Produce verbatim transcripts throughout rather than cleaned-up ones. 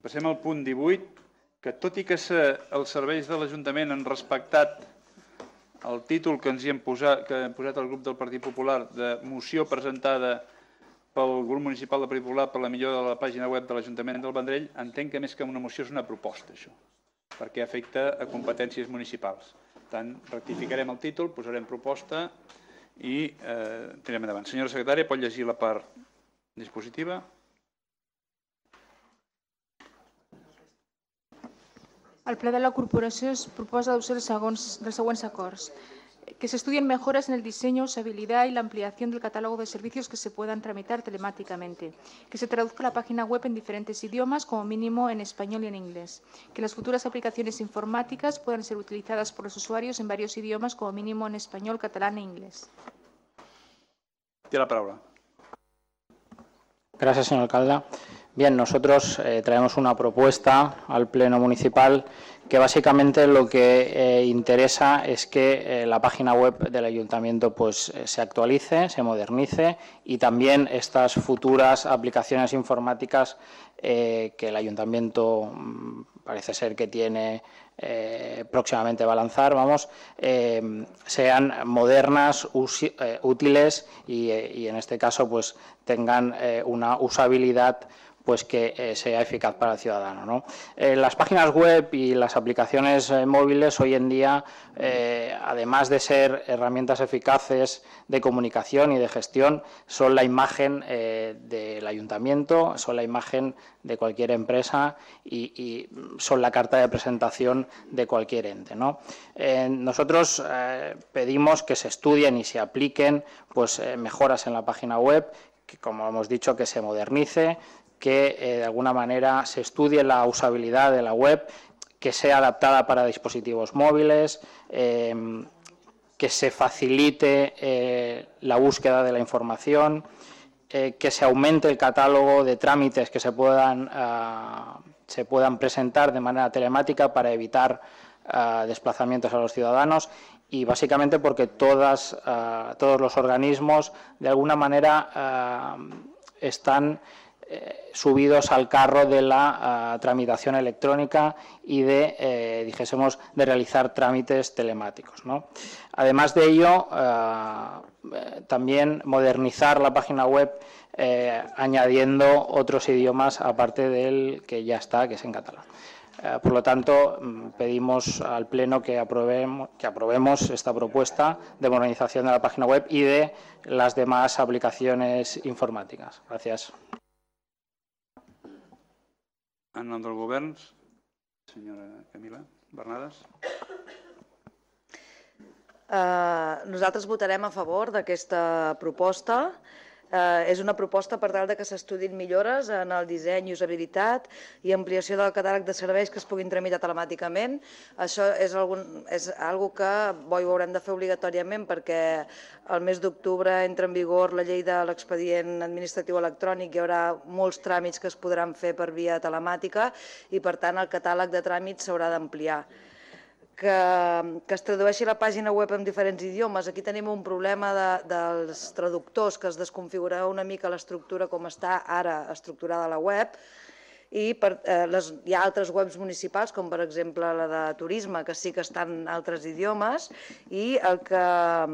Passem al punt divuit, que tot i que els serveis de l'Ajuntament han respectat el títol que ens hi hem posat, que hem posat el grup del Partit Popular de moció presentada pel grup municipal del Partit Popular per la millora de la pàgina web de l'Ajuntament del Vendrell, entenc que més que una moció és una proposta, això, perquè afecta a competències municipals. Per tant, rectificarem el títol, posarem proposta i eh, tirem endavant. Senyora secretària, pot llegir la part dispositiva? Al ple de la corporació es proposa adopció dels següents acords. Que se estudien mejoras en el diseño, usabilidad y la ampliación del catálogo de servicios que se puedan tramitar telemáticamente. Que se traduzca la página web en diferentes idiomas, como mínimo en español y en inglés. Que las futuras aplicaciones informáticas puedan ser utilizadas por los usuarios en varios idiomas, como mínimo en español, catalán e inglés. Tiene la palabra. Gracias, señor alcalde. Bien, nosotros eh, traemos una propuesta al Pleno Municipal que básicamente lo que eh, interesa es que eh, la página web del Ayuntamiento pues, eh, se actualice, se modernice y también estas futuras aplicaciones informáticas eh, que el Ayuntamiento mmm, parece ser que tiene eh, próximamente va a lanzar, vamos, eh, sean modernas, usi, eh, útiles y, eh, y en este caso pues tengan eh, una usabilidad pues que eh, sea eficaz para el ciudadano, ¿no? Eh, las páginas web y las aplicaciones eh, móviles hoy en día, eh, además de ser herramientas eficaces de comunicación y de gestión, son la imagen eh, del ayuntamiento, son la imagen de cualquier empresa y, y son la carta de presentación de cualquier ente, ¿no? Eh, nosotros eh, pedimos que se estudien y se apliquen pues, eh, mejoras en la página web, que como hemos dicho, que se modernice, que eh, de alguna manera se estudie la usabilidad de la web, que sea adaptada para dispositivos móviles, eh, que se facilite eh, la búsqueda de la información, eh, que se aumente el catálogo de trámites que se puedan, uh, se puedan presentar de manera telemática para evitar uh, desplazamientos a los ciudadanos y básicamente porque todas, uh, todos los organismos de alguna manera uh, están subidos al carro de la uh, tramitación electrónica y de, eh, dijésemos, de realizar trámites telemáticos, ¿no? Además de ello, uh, eh, también modernizar la página web eh, añadiendo otros idiomas aparte del que ya está, que es en catalán. Uh, por lo tanto, pedimos al Pleno que aprobemos, que aprobemos esta propuesta de modernización de la página web y de las demás aplicaciones informáticas. Gracias. En nom del govern, senyora Camila Bernades. Uh, nosaltres votarem a favor d'aquesta proposta. Uh, és una proposta per tal de que s'estudin millores en el disseny i usabilitat i ampliació del catàleg de serveis que es puguin tramitar telemàticament. Això és, algun, és algo que bo, ho haurem de fer obligatòriament perquè el mes d'octubre entra en vigor la llei de l'expedient administratiu electrònic, hi haurà molts tràmits que es podran fer per via telemàtica i per tant el catàleg de tràmits s'haurà d'ampliar. Que, que es tradueixi la pàgina web en diferents idiomes. Aquí tenim un problema de, dels traductors, que es desconfigura una mica l'estructura com està ara estructurada la web, i per, eh, les, hi ha altres webs municipals, com per exemple la de turisme, que sí que estan en altres idiomes, i el que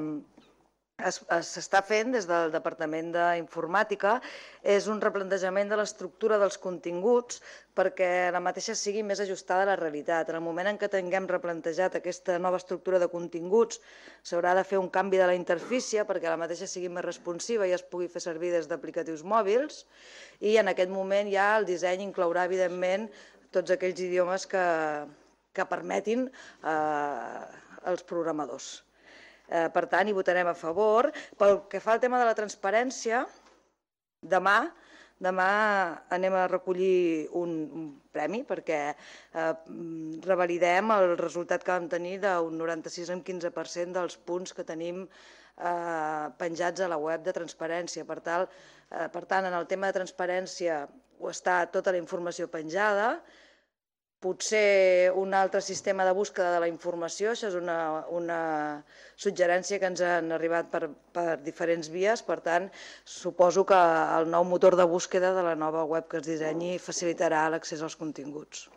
s'està fent des del Departament d'Informàtica és un replantejament de l'estructura dels continguts perquè la mateixa sigui més ajustada a la realitat. En el moment en què tinguem replantejat aquesta nova estructura de continguts, s'haurà de fer un canvi de la interfície perquè la mateixa sigui més responsiva i es pugui fer servir des d'aplicatius mòbils i en aquest moment ja el disseny inclourà, evidentment, tots aquells idiomes que, que permetin eh, els programadors. Eh, per tant, hi votarem a favor. Pel que fa al tema de la transparència, demà, demà anem a recollir un, un premi perquè eh, revalidem el resultat que vam tenir d'un noranta-sis coma quinze per cent dels punts que tenim eh, penjats a la web de transparència. Per, tal, eh, per tant, en el tema de transparència està tota la informació penjada. potser un altre sistema de búsqueda de la informació, això és una, una suggerència que ens han arribat per, per diferents vies, per tant, suposo que el nou motor de búsqueda de la nova web que es dissenyi facilitarà l'accés als continguts.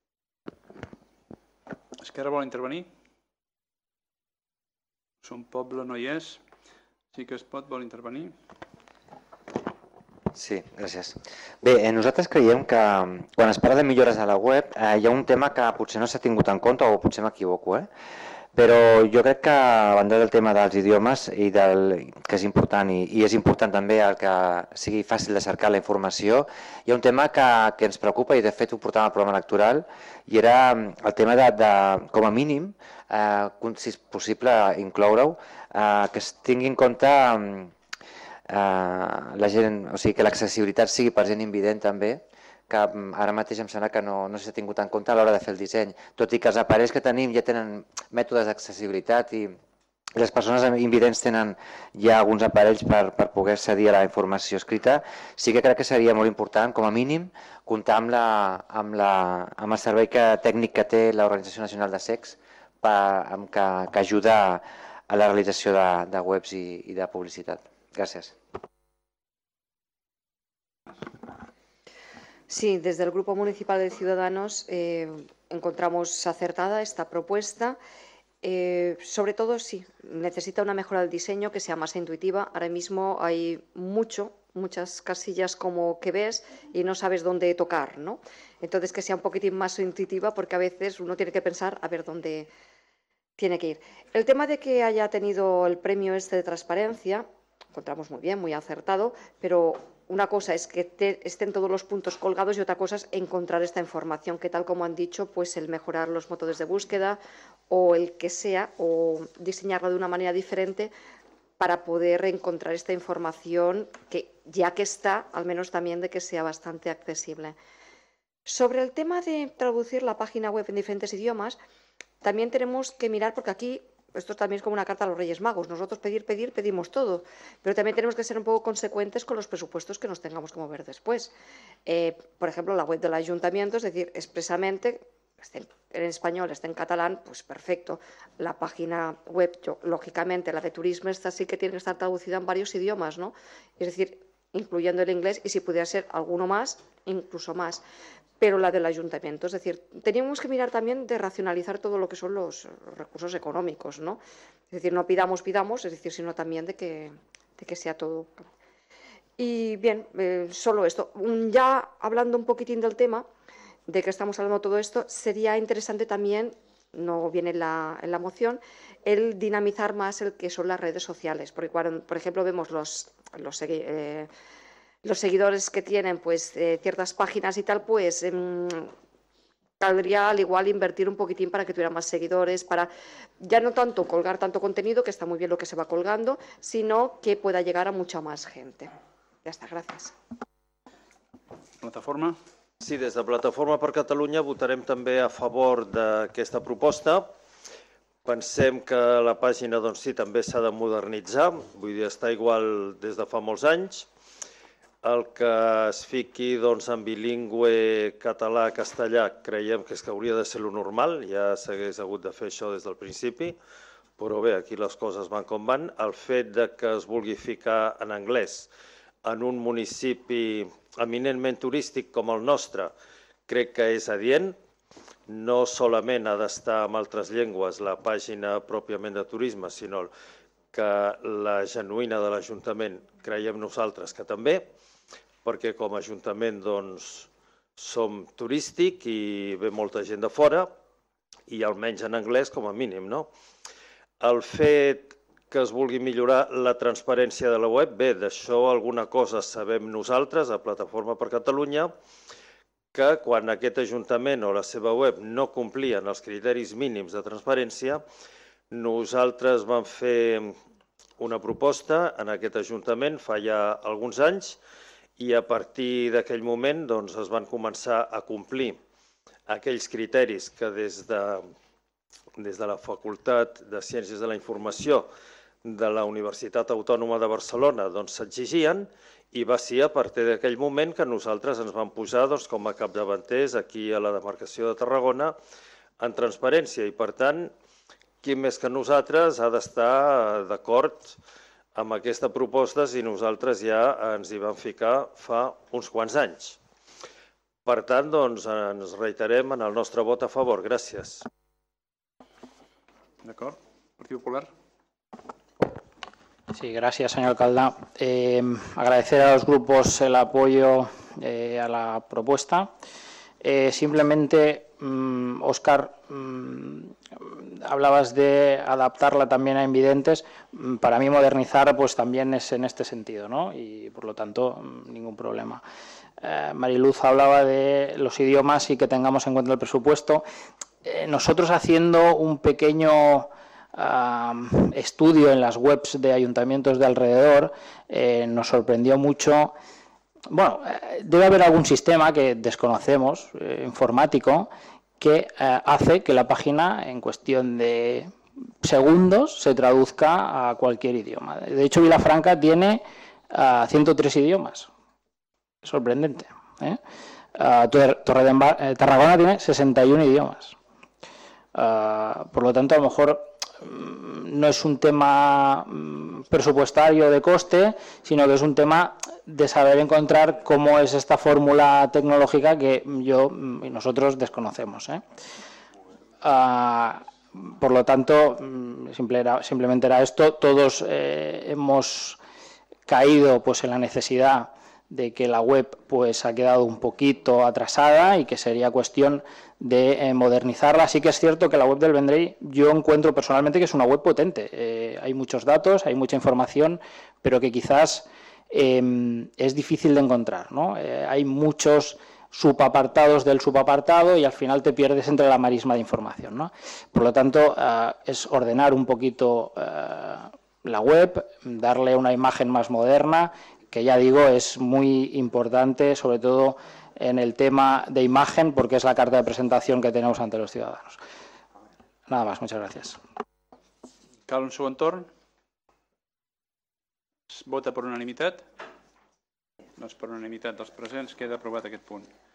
Esquerra vol intervenir? Som Poble no hi és. Sí que es pot, vol intervenir? Sí, gràcies. Bé, nosaltres creiem que quan es parla de millores a la web hi ha un tema que potser no s'ha tingut en compte o potser m'equivoco, eh? Però jo crec que a banda del tema dels idiomes, i del, que és important i, i és important també el que sigui fàcil de cercar la informació, hi ha un tema que, que ens preocupa i de fet ho portàvem al programa electoral i era el tema de, de com a mínim, eh, si és possible incloure-ho, eh, que es tingui en compte eh, la gent, o sigui, que l'accessibilitat sigui per gent invident també, que ara mateix em sembla que no, no s'ha tingut en compte a l'hora de fer el disseny, tot i que els aparells que tenim ja tenen mètodes d'accessibilitat i les persones invidents tenen ja alguns aparells per, per poder accedir a la informació escrita, sí que crec que seria molt important, com a mínim, comptar amb, la, amb, la, amb el servei que, tècnic que té l'Organització Nacional de Secs per, que, que ajuda a la realització de, de webs i, i de publicitat. Gràcies. Sí, desde el Grupo Municipal de Ciudadanos eh, encontramos acertada esta propuesta. Eh, sobre todo, sí, necesita una mejora del diseño que sea más intuitiva. Ahora mismo hay mucho, muchas casillas como que ves y no sabes dónde tocar, ¿no? Entonces, que sea un poquitín más intuitiva porque a veces uno tiene que pensar a ver dónde tiene que ir. El tema de que haya tenido el premio este de transparencia, encontramos muy bien, muy acertado, pero una cosa es que te, estén todos los puntos colgados y otra cosa es encontrar esta información que, tal como han dicho, pues el mejorar los motores de búsqueda o el que sea, o diseñarlo de una manera diferente para poder encontrar esta información que, ya que está, al menos también de que sea bastante accesible. Sobre el tema de traducir la página web en diferentes idiomas, también tenemos que mirar, porque aquí esto también es como una carta a los Reyes Magos. Nosotros pedir, pedir, pedimos todo. Pero también tenemos que ser un poco consecuentes con los presupuestos que nos tengamos que mover después. Eh, por ejemplo, la web del ayuntamiento, es decir, expresamente, esté en español, esté en catalán, pues perfecto. La página web, yo, lógicamente, la de turismo, esta sí que tiene que estar traducida en varios idiomas, ¿no? Es decir, incluyendo el inglés y si pudiera ser alguno más, incluso más. Pero la del ayuntamiento, es decir, teníamos que mirar también de racionalizar todo lo que son los recursos económicos, ¿no? Es decir, no pidamos, pidamos, es decir, sino también de que, de que sea todo. Y bien, eh, solo esto. Ya hablando un poquitín del tema, de que estamos hablando de todo esto, sería interesante también, no viene en la, en la moción, el dinamizar más el que son las redes sociales, porque cuando, por ejemplo, vemos los... los eh, los seguidores que tienen pues eh, ciertas páginas y tal, pues eh, caldría al igual invertir un poquitín para que tuviera más seguidores, para ya no tanto colgar tanto contenido, que está muy bien lo que se va colgando, sino que pueda llegar a mucha más gente. Ja està, gràcies. Plataforma? Sí, des de Plataforma per Catalunya votarem també a favor d'aquesta proposta. Pensem que la pàgina doncs, sí, també s'ha de modernitzar, vull dir, està igual des de fa molts anys. El que es fiqui doncs, en bilingüe català-castellà creiem que, és que hauria de ser lo normal, ja s'hagués hagut de fer això des del principi, però bé, aquí les coses van com van. El fet de que es vulgui ficar en anglès en un municipi eminentment turístic com el nostre, crec que és adient. No solament ha d'estar en altres llengües la pàgina pròpiament de turisme, sinó que la genuïna de l'Ajuntament creiem nosaltres que també, perquè com a Ajuntament doncs, som turístic i ve molta gent de fora i almenys en anglès com a mínim. No? El fet que es vulgui millorar la transparència de la web, bé, d'això alguna cosa sabem nosaltres a Plataforma per Catalunya, que quan aquest Ajuntament o la seva web no complien els criteris mínims de transparència, nosaltres vam fer una proposta en aquest Ajuntament fa ja alguns anys i a partir d'aquell moment doncs, es van començar a complir aquells criteris que des de, des de la Facultat de Ciències de la Informació de la Universitat Autònoma de Barcelona s'exigien i va ser a partir d'aquell moment que nosaltres ens vam posar doncs, com a capdavanters aquí a la demarcació de Tarragona en transparència i, per tant, qui més que nosaltres ha d'estar d'acord amb aquesta proposta si nosaltres ja ens hi vam ficar fa uns quants anys. Per tant, doncs, ens reiterem en el nostre vot a favor. Gràcies. D'acord. Partit Popular. Sí, gracias, señor alcalde. Eh, agradecer a los grupos el apoyo eh, a la propuesta. Eh, simplemente, mmm, Óscar, mmm, hablabas de adaptarla también a invidentes. Para mí modernizar pues también es en este sentido, ¿no? Y por lo tanto, ningún problema. Eh, Mariluz hablaba de los idiomas y que tengamos en cuenta el presupuesto. Eh, nosotros haciendo un pequeño Uh, estudio en las webs de ayuntamientos de alrededor, eh, nos sorprendió mucho. Bueno, eh, debe haber algún sistema que desconocemos, eh, informático, que eh, hace que la página en cuestión de segundos se traduzca a cualquier idioma. De hecho, Vilafranca tiene uh, ciento tres idiomas. Es sorprendente. ¿eh? Uh, Torredembar eh, Tarragona tiene sesenta y uno idiomas. Uh, por lo tanto, a lo mejor no es un tema presupuestario de coste, sino que es un tema de saber encontrar cómo es esta fórmula tecnológica que yo y nosotros desconocemos. ¿eh? Uh, por lo tanto, simple era, simplemente era esto. Todos eh, hemos caído pues, en la necesidad de que la web pues, ha quedado un poquito atrasada y que sería cuestión de eh, modernizarla. Sí que es cierto que la web del Vendrell yo encuentro personalmente que es una web potente. Eh, hay muchos datos, hay mucha información, pero que quizás eh, es difícil de encontrar, ¿no? Eh, hay muchos subapartados del subapartado y al final te pierdes entre la marisma de información, ¿no? Por lo tanto, eh, es ordenar un poquito eh, la web, darle una imagen más moderna, que ya digo es muy importante, sobre todo en el tema de imagen, porque es la carta de presentación que tenemos ante los ciudadanos. Nada más, muchas gracias. Cal un segon torn? Es vota per unanimitat? Doncs per unanimitat dels presents queda aprovat aquest punt.